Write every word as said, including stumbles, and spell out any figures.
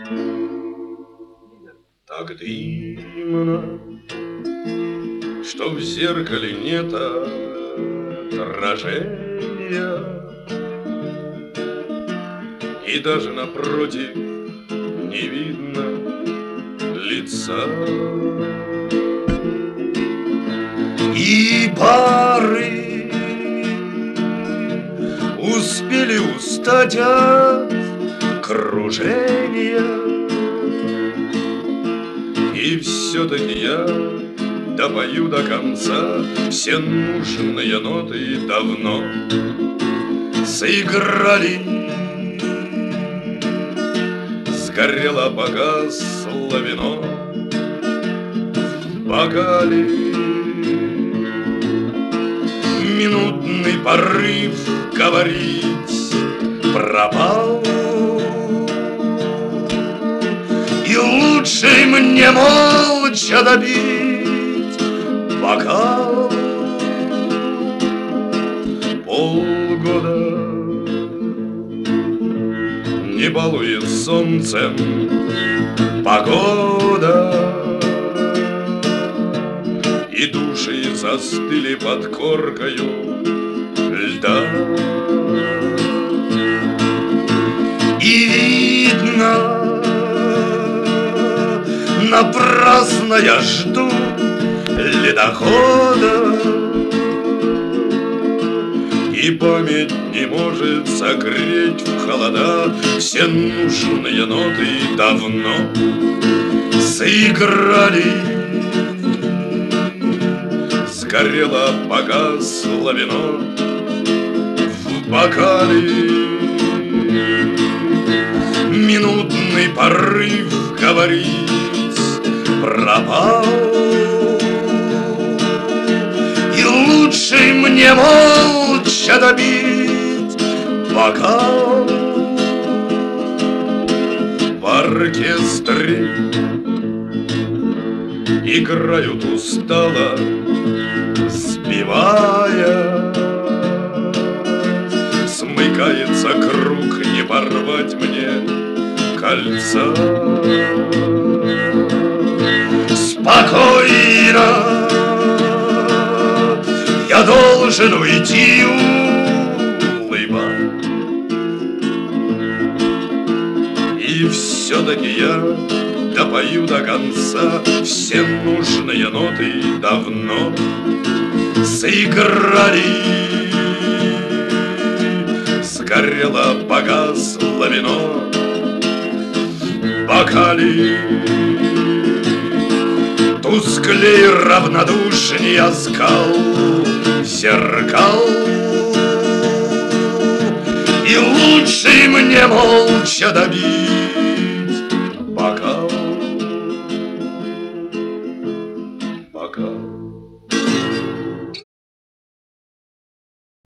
Так дымно, что в зеркале нет отражения, и даже напротив не видно лица. И пары успели устать от кружения, и все-таки я допою до конца. Все нужные ноты давно заиграли. Сгорело, погасло вино в бокале. Минутный порыв говорить пропал, и лучше мне молча добить бокал. Полгода не балует солнцем погода, и души застыли под коркою льда. И видно, напрасно я жду ледохода, и память не может согреть в холода. Все нужные ноты давно заиграли. Сгорело, погасло вино в бокале. Минутный порыв говорить пропал, и лучше мне молча добить бокал. В оркестре играют устало, сбивая. Смыкается круг, не порвать мне кольца. Спокойно я должен уйти, улыбаясь. И все-таки я допою до конца. Все нужные ноты давно заиграли. Сгорело, погасло вино в бокале. Тусклей, равнодушней оскал зеркал, и лучше мне молча добить